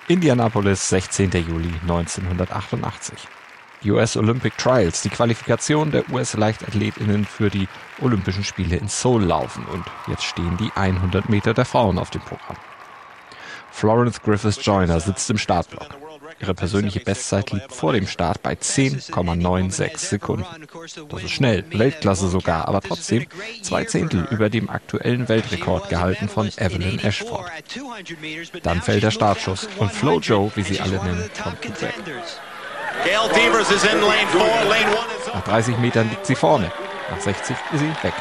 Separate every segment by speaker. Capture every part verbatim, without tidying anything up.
Speaker 1: Indianapolis, sechzehnten Juli neunzehnhundertachtundachtzig. Die U S Olympic Trials, die Qualifikation der U S-Leichtathletinnen für die Olympischen Spiele in Seoul laufen und jetzt stehen die hundert Meter der Frauen auf dem Programm. Florence Griffith Joyner sitzt im Startblock. Ihre persönliche Bestzeit liegt vor dem Start bei zehn Komma sechsundneunzig Sekunden. Das ist schnell, Weltklasse sogar, aber trotzdem zwei Zehntel über dem aktuellen Weltrekord gehalten von Evelyn Ashford. Dann fällt der Startschuss und Flo Jo, wie sie alle nennen, kommt mit weg. Nach dreißig Metern liegt sie vorne, nach sechzig ist sie weg.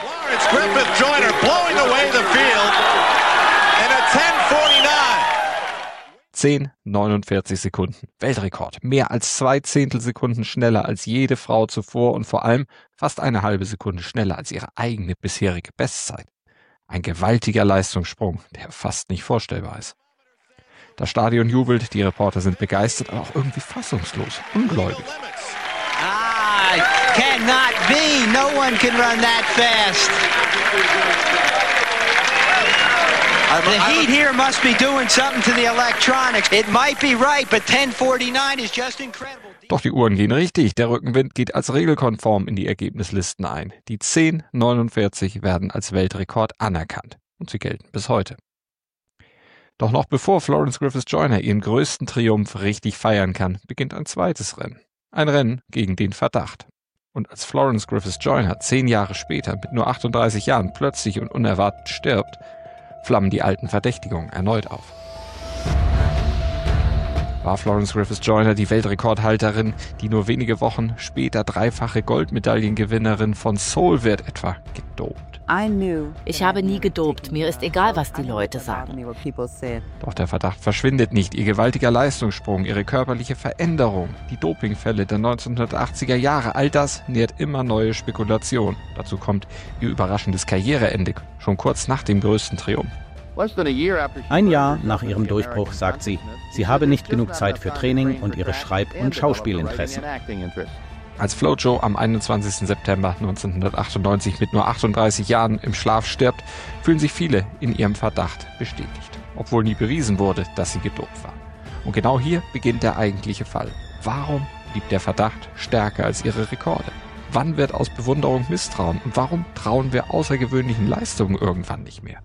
Speaker 1: zehn Komma neunundvierzig Sekunden. Weltrekord. Mehr als zwei Zehntelsekunden schneller als jede Frau zuvor und vor allem fast eine halbe Sekunde schneller als ihre eigene bisherige Bestzeit. Ein gewaltiger Leistungssprung, der fast nicht vorstellbar ist. Das Stadion jubelt, die Reporter sind begeistert, aber auch irgendwie fassungslos, ungläubig.
Speaker 2: Ah, cannot be. No one can run that fast. The heat here must be doing something to the electronics. It might be right, but ten forty-nine is just incredible.
Speaker 1: Doch die Uhren gehen richtig. Der Rückenwind geht als regelkonform in die Ergebnislisten ein. Die zehn Komma neunundvierzig werden als Weltrekord anerkannt. Und sie gelten bis heute. Doch noch bevor Florence Griffith Joyner ihren größten Triumph richtig feiern kann, beginnt ein zweites Rennen. Ein Rennen gegen den Verdacht. Und als Florence Griffith Joyner zehn Jahre später mit nur achtunddreißig Jahren plötzlich und unerwartet stirbt, flammen die alten Verdächtigungen erneut auf. War Florence Griffith Joyner die Weltrekordhalterin, die nur wenige Wochen später dreifache Goldmedaillengewinnerin von Seoul wird, etwa gedopt?
Speaker 3: Ich habe nie gedopt, mir ist egal, was die Leute sagen.
Speaker 1: Doch der Verdacht verschwindet nicht. Ihr gewaltiger Leistungssprung, ihre körperliche Veränderung, die Dopingfälle der neunzehnhundertachtziger Jahre, all das nährt immer neue Spekulationen. Dazu kommt ihr überraschendes Karriereende, schon kurz nach dem größten Triumph.
Speaker 4: Ein Jahr nach ihrem Durchbruch sagt sie, sie habe nicht genug Zeit für Training und ihre Schreib- und Schauspielinteressen.
Speaker 1: Als Flo Jo am einundzwanzigsten September neunzehnhundertachtundneunzig mit nur achtunddreißig Jahren im Schlaf stirbt, fühlen sich viele in ihrem Verdacht bestätigt, obwohl nie bewiesen wurde, dass sie gedopt war. Und genau hier beginnt der eigentliche Fall. Warum blieb der Verdacht stärker als ihre Rekorde? Wann wird aus Bewunderung Misstrauen? Und warum trauen wir außergewöhnlichen Leistungen irgendwann nicht mehr?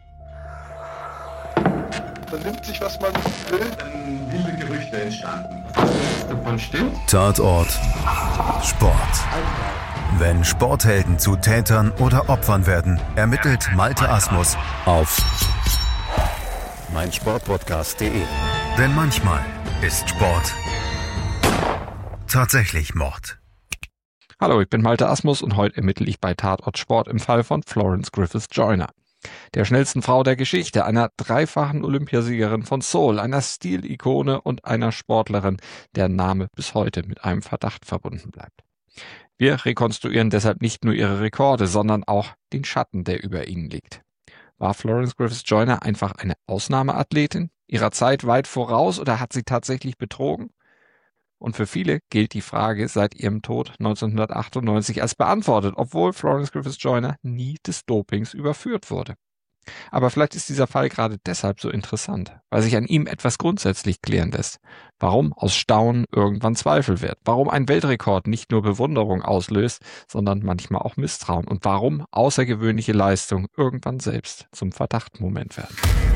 Speaker 5: Man nimmt sich, was man will. Dann wilde Gerüchte entstanden. Was davon stimmt?
Speaker 6: Tatort Sport. Wenn Sporthelden zu Tätern oder Opfern werden, ermittelt Malte Asmus auf meinsportpodcast punkt de. Denn manchmal ist Sport tatsächlich Mord.
Speaker 1: Hallo, ich bin Malte Asmus und heute ermittle ich bei Tatort Sport im Fall von Florence Griffith Joyner, der schnellsten Frau der Geschichte, einer dreifachen Olympiasiegerin von Seoul, einer Stilikone und einer Sportlerin, deren Name bis heute mit einem Verdacht verbunden bleibt. Wir rekonstruieren deshalb nicht nur ihre Rekorde, sondern auch den Schatten, der über ihnen liegt. War Florence Griffith Joyner einfach eine Ausnahmeathletin, ihrer Zeit weit voraus, oder hat sie tatsächlich betrogen? Und für viele gilt die Frage seit ihrem Tod neunzehnhundertachtundneunzig als beantwortet, obwohl Florence Griffith Joyner nie des Dopings überführt wurde. Aber vielleicht ist dieser Fall gerade deshalb so interessant, weil sich an ihm etwas grundsätzlich klären lässt. Warum aus Staunen irgendwann Zweifel wird, warum ein Weltrekord nicht nur Bewunderung auslöst, sondern manchmal auch Misstrauen und warum außergewöhnliche Leistungen irgendwann selbst zum Verdachtmoment werden.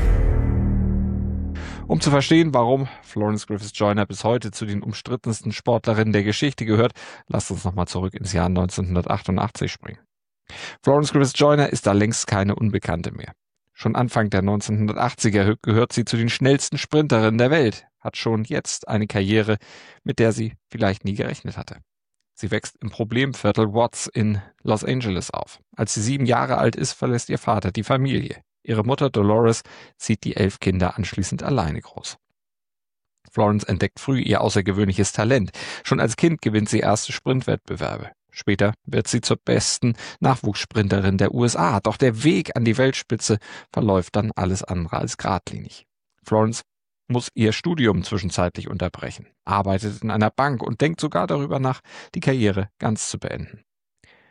Speaker 1: Um zu verstehen, warum Florence Griffith Joyner bis heute zu den umstrittensten Sportlerinnen der Geschichte gehört, lasst uns nochmal zurück ins Jahr neunzehnhundertachtundachtzig springen. Florence Griffith Joyner ist da längst keine Unbekannte mehr. Schon Anfang der neunzehnhundertachtziger gehört sie zu den schnellsten Sprinterinnen der Welt, hat schon jetzt eine Karriere, mit der sie vielleicht nie gerechnet hatte. Sie wächst im Problemviertel Watts in Los Angeles auf. Als sie sieben Jahre alt ist, verlässt ihr Vater die Familie. Ihre Mutter Dolores zieht die elf Kinder anschließend alleine groß. Florence entdeckt früh ihr außergewöhnliches Talent. Schon als Kind gewinnt sie erste Sprintwettbewerbe. Später wird sie zur besten Nachwuchssprinterin der U S A. Doch der Weg an die Weltspitze verläuft dann alles andere als geradlinig. Florence muss ihr Studium zwischenzeitlich unterbrechen, arbeitet in einer Bank und denkt sogar darüber nach, die Karriere ganz zu beenden.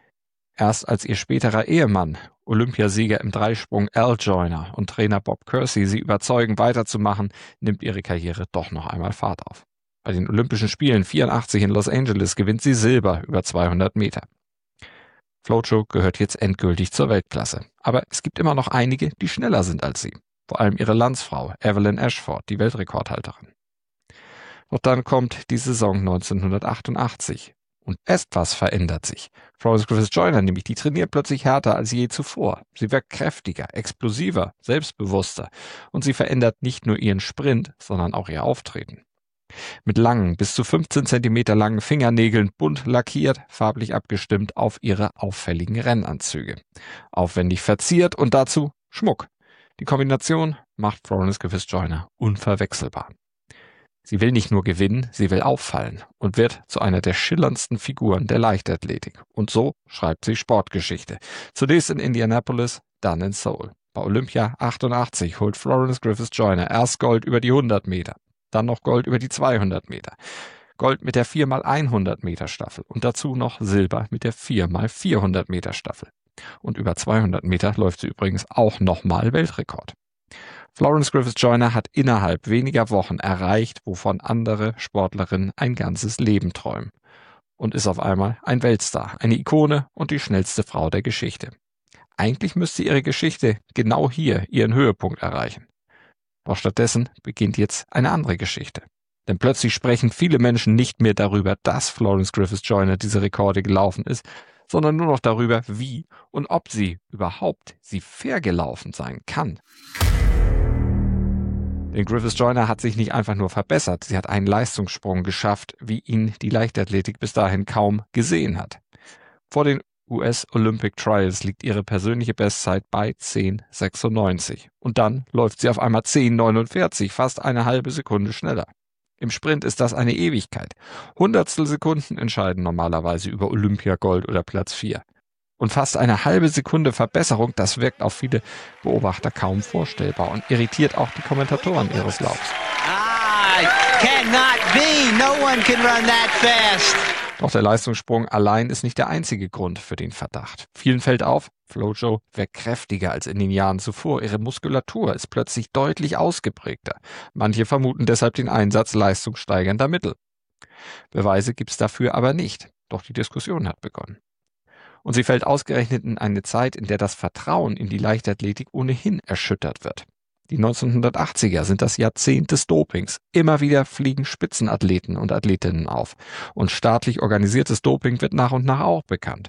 Speaker 1: Erst als ihr späterer Ehemann, Olympiasieger im Dreisprung Al Joyner und Trainer Bob Kersey sie überzeugen, weiterzumachen, nimmt ihre Karriere doch noch einmal Fahrt auf. Bei den Olympischen Spielen vierundachtzig in Los Angeles gewinnt sie Silber über zweihundert Meter. Flojo gehört jetzt endgültig zur Weltklasse. Aber es gibt immer noch einige, die schneller sind als sie. Vor allem ihre Landsfrau, Evelyn Ashford, die Weltrekordhalterin. Doch dann kommt die Saison neunzehnhundertachtundachtzig. Und etwas verändert sich. Florence Griffith Joyner nämlich, die trainiert plötzlich härter als je zuvor. Sie wirkt kräftiger, explosiver, selbstbewusster. Und sie verändert nicht nur ihren Sprint, sondern auch ihr Auftreten. Mit langen, bis zu fünfzehn Zentimeter langen Fingernägeln, bunt lackiert, farblich abgestimmt auf ihre auffälligen Rennanzüge. Aufwendig verziert und dazu Schmuck. Die Kombination macht Florence Griffith Joyner unverwechselbar. Sie will nicht nur gewinnen, sie will auffallen und wird zu einer der schillerndsten Figuren der Leichtathletik. Und so schreibt sie Sportgeschichte. Zunächst in Indianapolis, dann in Seoul. Bei Olympia achtundachtzig holt Florence Griffith Joyner erst Gold über die hundert Meter, dann noch Gold über die zweihundert Meter. Gold mit der vier mal hundert Meter Staffel und dazu noch Silber mit der vier mal vierhundert Meter Staffel. Und über zweihundert Meter läuft sie übrigens auch nochmal Weltrekord. Florence Griffith Joyner hat innerhalb weniger Wochen erreicht, wovon andere Sportlerinnen ein ganzes Leben träumen. Und ist auf einmal ein Weltstar, eine Ikone und die schnellste Frau der Geschichte. Eigentlich müsste ihre Geschichte genau hier ihren Höhepunkt erreichen. Doch stattdessen beginnt jetzt eine andere Geschichte. Denn plötzlich sprechen viele Menschen nicht mehr darüber, dass Florence Griffith Joyner diese Rekorde gelaufen ist, sondern nur noch darüber, wie und ob sie überhaupt sie fair gelaufen sein kann. Denn Griffith Joyner hat sich nicht einfach nur verbessert, sie hat einen Leistungssprung geschafft, wie ihn die Leichtathletik bis dahin kaum gesehen hat. Vor den U S Olympic Trials liegt ihre persönliche Bestzeit bei zehn Komma sechsundneunzig. Und dann läuft sie auf einmal zehn Komma neunundvierzig, fast eine halbe Sekunde schneller. Im Sprint ist das eine Ewigkeit. Hundertstel Sekunden entscheiden normalerweise über Olympiagold oder Platz vier. Und fast eine halbe Sekunde Verbesserung, das wirkt auf viele Beobachter kaum vorstellbar und irritiert auch die Kommentatoren ihres Laufs.
Speaker 2: Ah, cannot be. No one can run that fast.
Speaker 1: Doch der Leistungssprung allein ist nicht der einzige Grund für den Verdacht. Vielen fällt auf, Flojo wirkt kräftiger als in den Jahren zuvor. Ihre Muskulatur ist plötzlich deutlich ausgeprägter. Manche vermuten deshalb den Einsatz leistungssteigernder Mittel. Beweise gibt's dafür aber nicht. Doch die Diskussion hat begonnen. Und sie fällt ausgerechnet in eine Zeit, in der das Vertrauen in die Leichtathletik ohnehin erschüttert wird. Die neunzehnhundertachtziger sind das Jahrzehnt des Dopings. Immer wieder fliegen Spitzenathleten und Athletinnen auf. Und staatlich organisiertes Doping wird nach und nach auch bekannt.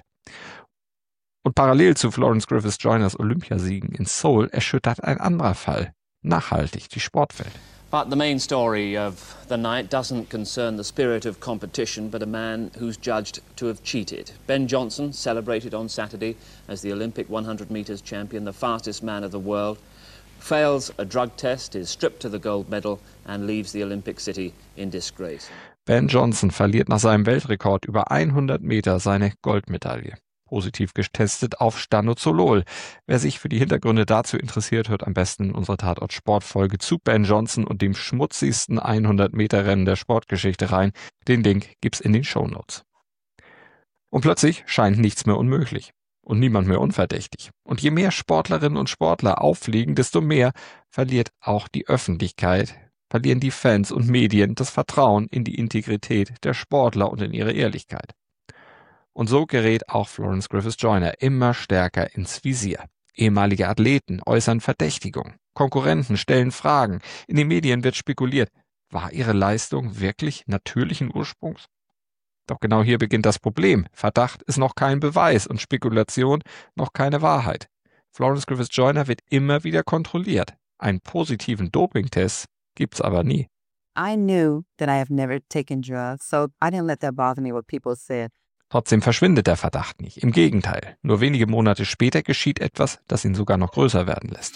Speaker 1: Und parallel zu Florence Griffith Joyners Olympiasiegen in Seoul erschüttert ein anderer Fall nachhaltig die Sportwelt.
Speaker 7: But the main story of the night doesn't concern the spirit of competition, but a man who's judged to have cheated. Ben Johnson, celebrated on Saturday as the Olympic hundred meters champion, the fastest man of the world, fails a drug test, is stripped to the gold medal and leaves the Olympic City in disgrace.
Speaker 1: Ben Johnson verliert nach seinem Weltrekord über hundert Meter seine Goldmedaille. Positiv getestet auf Stanozolol. Wer sich für die Hintergründe dazu interessiert, hört am besten in unsere Tatort-Sport-Folge zu Ben Johnson und dem schmutzigsten hundert Meter Rennen der Sportgeschichte rein. Den Link gibt's in den Shownotes. Und plötzlich scheint nichts mehr unmöglich und niemand mehr unverdächtig. Und je mehr Sportlerinnen und Sportler auffliegen, desto mehr verliert auch die Öffentlichkeit, verlieren die Fans und Medien das Vertrauen in die Integrität der Sportler und in ihre Ehrlichkeit. Und so gerät auch Florence Griffith Joyner immer stärker ins Visier. Ehemalige Athleten äußern Verdächtigung. Konkurrenten stellen Fragen. In den Medien wird spekuliert, war ihre Leistung wirklich natürlichen Ursprungs? Doch genau hier beginnt das Problem. Verdacht ist noch kein Beweis und Spekulation noch keine Wahrheit. Florence Griffith Joyner wird immer wieder kontrolliert. Einen positiven Dopingtest gibt's aber nie.
Speaker 8: I knew that I have never taken drugs, so I didn't let that bother me what people said.
Speaker 1: Trotzdem verschwindet der Verdacht nicht. Im Gegenteil, nur wenige Monate später geschieht etwas, das ihn sogar noch größer werden lässt.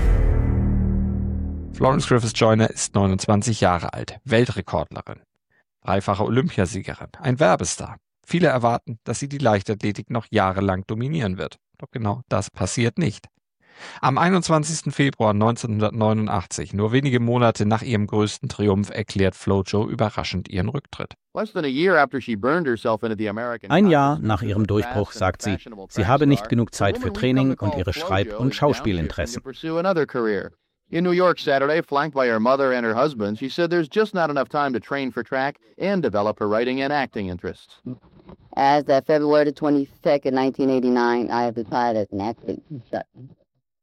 Speaker 1: Florence Griffith Joyner ist neunundzwanzig Jahre alt, Weltrekordlerin, dreifache Olympiasiegerin, ein Werbestar. Viele erwarten, dass sie die Leichtathletik noch jahrelang dominieren wird. Doch genau das passiert nicht. Am einundzwanzigsten Februar neunzehnhundertneunundachtzig, nur wenige Monate nach ihrem größten Triumph, erklärt Flojo überraschend ihren Rücktritt.
Speaker 4: Ein Jahr nach ihrem Durchbruch sagt sie, sie habe nicht genug Zeit für Training und ihre Schreib- und Schauspielinteressen.
Speaker 9: In New York Saturday, flanked by her mother and her husband, she said there's just not enough time to train for track and develop her writing and acting interests.
Speaker 10: As of February twenty-second, nineteen eighty-nine, I have decided as an acting instructor.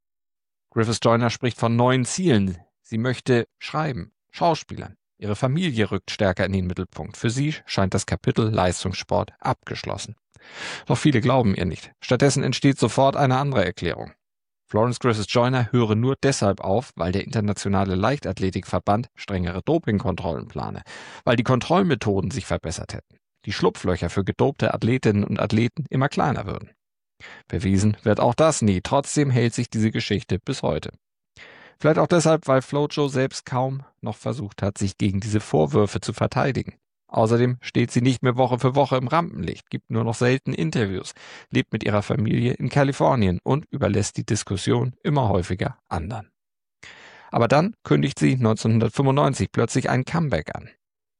Speaker 1: Griffith Joyner spricht von neuen Zielen. Sie möchte schreiben, Schauspielern. Ihre Familie rückt stärker in den Mittelpunkt. Für sie scheint das Kapitel Leistungssport abgeschlossen. Doch viele glauben ihr nicht. Stattdessen entsteht sofort eine andere Erklärung. Florence Griffith Joyner höre nur deshalb auf, weil der Internationale Leichtathletikverband strengere Dopingkontrollen plane, weil die Kontrollmethoden sich verbessert hätten, die Schlupflöcher für gedopte Athletinnen und Athleten immer kleiner würden. Bewiesen wird auch das nie, trotzdem hält sich diese Geschichte bis heute. Vielleicht auch deshalb, weil Flojo selbst kaum noch versucht hat, sich gegen diese Vorwürfe zu verteidigen. Außerdem steht sie nicht mehr Woche für Woche im Rampenlicht, gibt nur noch selten Interviews, lebt mit ihrer Familie in Kalifornien und überlässt die Diskussion immer häufiger anderen. Aber dann kündigt sie neunzehnhundertfünfundneunzig plötzlich ein Comeback an.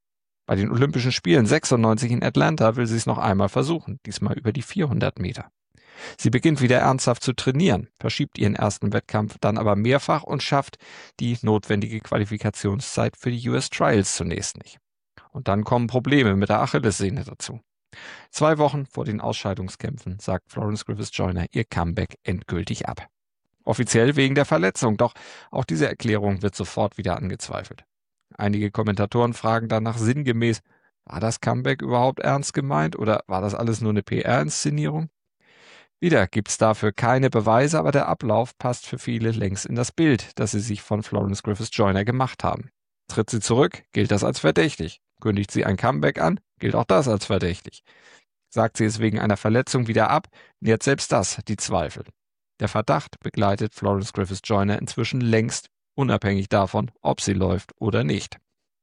Speaker 1: Bei den Olympischen Spielen sechsundneunzig in Atlanta will sie es noch einmal versuchen, diesmal über die vierhundert Meter. Sie beginnt wieder ernsthaft zu trainieren, verschiebt ihren ersten Wettkampf dann aber mehrfach und schafft die notwendige Qualifikationszeit für die U S Trials zunächst nicht. Und dann kommen Probleme mit der Achillessehne dazu. Zwei Wochen vor den Ausscheidungskämpfen sagt Florence Griffith Joyner ihr Comeback endgültig ab. Offiziell wegen der Verletzung, doch auch diese Erklärung wird sofort wieder angezweifelt. Einige Kommentatoren fragen danach sinngemäß, war das Comeback überhaupt ernst gemeint oder war das alles nur eine P R-Inszenierung? Wieder gibt's dafür keine Beweise, aber der Ablauf passt für viele längst in das Bild, das sie sich von Florence Griffith Joyner gemacht haben. Tritt sie zurück, gilt das als verdächtig. Kündigt sie ein Comeback an, gilt auch das als verdächtig. Sagt sie es wegen einer Verletzung wieder ab, nährt selbst das die Zweifel. Der Verdacht begleitet Florence Griffith Joyner inzwischen längst, unabhängig davon, ob sie läuft oder nicht.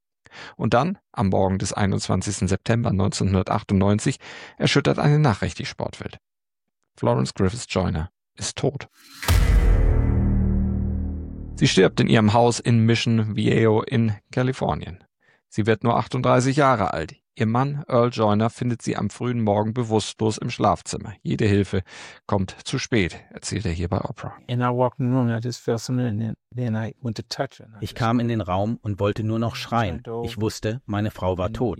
Speaker 1: Und dann, am Morgen des einundzwanzigsten September neunzehnhundertachtundneunzig, erschüttert eine Nachricht die Sportwelt. Florence Griffith Joyner ist tot. Sie stirbt in ihrem Haus in Mission Viejo in Kalifornien. Sie wird nur achtunddreißig Jahre alt. Ihr Mann, Earl Joyner, findet sie am frühen Morgen bewusstlos im Schlafzimmer. Jede Hilfe kommt zu spät, erzählt er hier bei Oprah.
Speaker 4: Ich kam in den Raum und wollte nur noch schreien. Ich wusste, meine Frau war tot.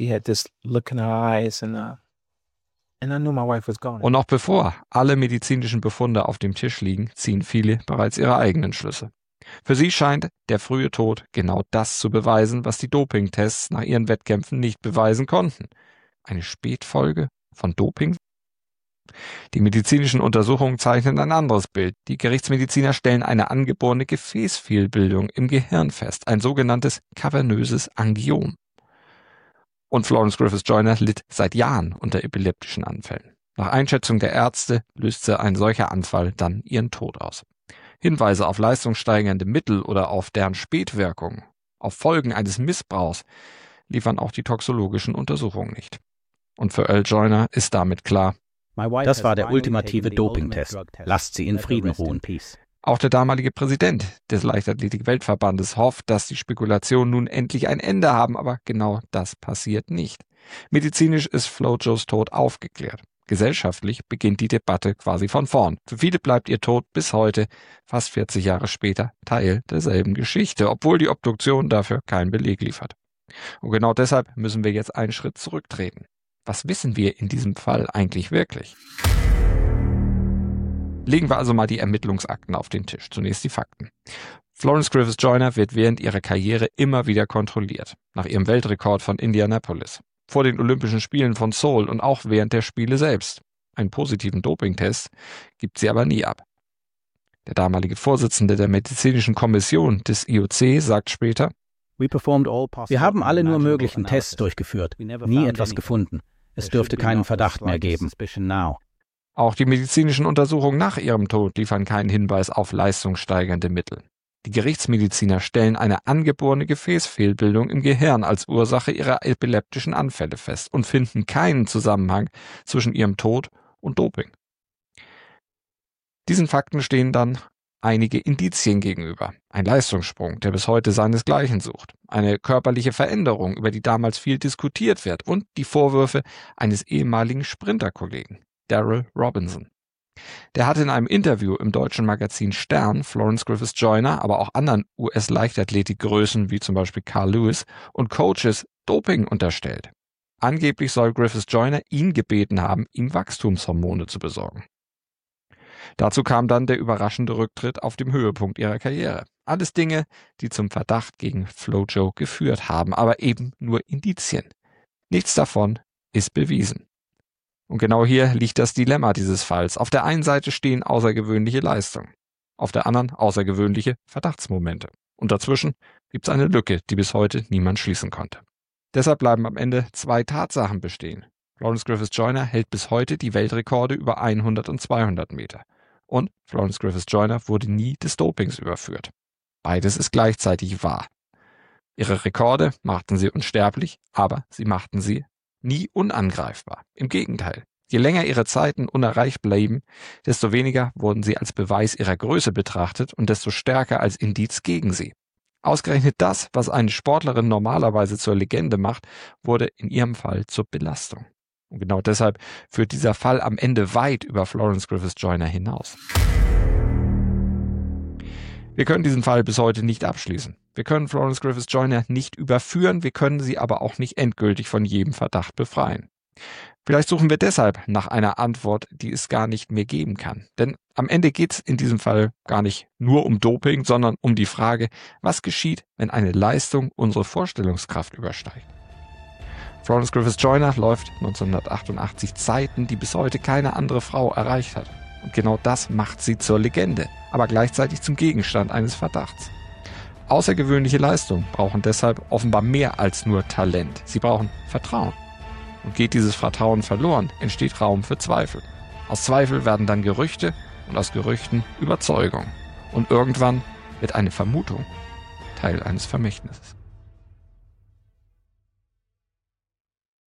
Speaker 1: Und noch bevor alle medizinischen Befunde auf dem Tisch liegen, ziehen viele bereits ihre eigenen Schlüsse. Für sie scheint der frühe Tod genau das zu beweisen, was die Dopingtests nach ihren Wettkämpfen nicht beweisen konnten. Eine Spätfolge von Doping? Die medizinischen Untersuchungen zeichnen ein anderes Bild. Die Gerichtsmediziner stellen eine angeborene Gefäßfehlbildung im Gehirn fest, ein sogenanntes kavernöses Angiom. Und Florence Griffith Joyner litt seit Jahren unter epileptischen Anfällen. Nach Einschätzung der Ärzte löste ein solcher Anfall dann ihren Tod aus. Hinweise auf leistungssteigernde Mittel oder auf deren Spätwirkungen, auf Folgen eines Missbrauchs, liefern auch die toxologischen Untersuchungen nicht. Und für Earl Joyner ist damit klar,
Speaker 4: das war der ultimative Dopingtest. Lasst sie in Frieden ruhen.
Speaker 1: Auch der damalige Präsident des Leichtathletik-Weltverbandes hofft, dass die Spekulationen nun endlich ein Ende haben, aber genau das passiert nicht. Medizinisch ist Flojos Tod aufgeklärt. Gesellschaftlich beginnt die Debatte quasi von vorn. Für viele bleibt ihr Tod bis heute, fast vierzig Jahre später, Teil derselben Geschichte, obwohl die Obduktion dafür keinen Beleg liefert. Und genau deshalb müssen wir jetzt einen Schritt zurücktreten. Was wissen wir in diesem Fall eigentlich wirklich? Legen wir also mal die Ermittlungsakten auf den Tisch. Zunächst die Fakten. Florence Griffith Joyner wird während ihrer Karriere immer wieder kontrolliert. Nach ihrem Weltrekord von Indianapolis. Vor den Olympischen Spielen von Seoul und auch während der Spiele selbst. Einen positiven Dopingtest gibt sie aber nie ab. Der damalige Vorsitzende der medizinischen Kommission des I O C sagt später,
Speaker 4: wir haben alle nur möglichen Tests durchgeführt, nie etwas gefunden. Es dürfte keinen Verdacht mehr geben.
Speaker 1: Auch die medizinischen Untersuchungen nach ihrem Tod liefern keinen Hinweis auf leistungssteigernde Mittel. Die Gerichtsmediziner stellen eine angeborene Gefäßfehlbildung im Gehirn als Ursache ihrer epileptischen Anfälle fest und finden keinen Zusammenhang zwischen ihrem Tod und Doping. Diesen Fakten stehen dann einige Indizien gegenüber. Ein Leistungssprung, der bis heute seinesgleichen sucht. Eine körperliche Veränderung, über die damals viel diskutiert wird. Und die Vorwürfe eines ehemaligen Sprinterkollegen, Darrell Robinson. Der hatte in einem Interview im deutschen Magazin Stern Florence Griffith Joyner, aber auch anderen U S-Leichtathletikgrößen wie zum Beispiel Carl Lewis und Coaches Doping unterstellt. Angeblich soll Griffith Joyner ihn gebeten haben, ihm Wachstumshormone zu besorgen. Dazu kam dann der überraschende Rücktritt auf dem Höhepunkt ihrer Karriere. Alles Dinge, die zum Verdacht gegen Flojo geführt haben, aber eben nur Indizien. Nichts davon ist bewiesen. Und genau hier liegt das Dilemma dieses Falls. Auf der einen Seite stehen außergewöhnliche Leistungen, auf der anderen außergewöhnliche Verdachtsmomente. Und dazwischen gibt es eine Lücke, die bis heute niemand schließen konnte. Deshalb bleiben am Ende zwei Tatsachen bestehen. Florence Griffith Joyner hält bis heute die Weltrekorde über hundert und zweihundert Meter. Und Florence Griffith Joyner wurde nie des Dopings überführt. Beides ist gleichzeitig wahr. Ihre Rekorde machten sie unsterblich, aber sie machten sie nie unangreifbar. Im Gegenteil, je länger ihre Zeiten unerreicht blieben, desto weniger wurden sie als Beweis ihrer Größe betrachtet und desto stärker als Indiz gegen sie. Ausgerechnet das, was eine Sportlerin normalerweise zur Legende macht, wurde in ihrem Fall zur Belastung. Und genau deshalb führt dieser Fall am Ende weit über Florence Griffith Joyner hinaus. Wir können diesen Fall bis heute nicht abschließen. Wir können Florence Griffith Joyner nicht überführen, wir können sie aber auch nicht endgültig von jedem Verdacht befreien. Vielleicht suchen wir deshalb nach einer Antwort, die es gar nicht mehr geben kann. Denn am Ende geht es in diesem Fall gar nicht nur um Doping, sondern um die Frage, was geschieht, wenn eine Leistung unsere Vorstellungskraft übersteigt. Florence Griffith Joyner läuft neunzehnhundertachtundachtzig Zeiten, die bis heute keine andere Frau erreicht hat. Und genau das macht sie zur Legende, aber gleichzeitig zum Gegenstand eines Verdachts. Außergewöhnliche Leistungen brauchen deshalb offenbar mehr als nur Talent. Sie brauchen Vertrauen. Und geht dieses Vertrauen verloren, entsteht Raum für Zweifel. Aus Zweifel werden dann Gerüchte und aus Gerüchten Überzeugung. Und irgendwann wird eine Vermutung Teil eines Vermächtnisses.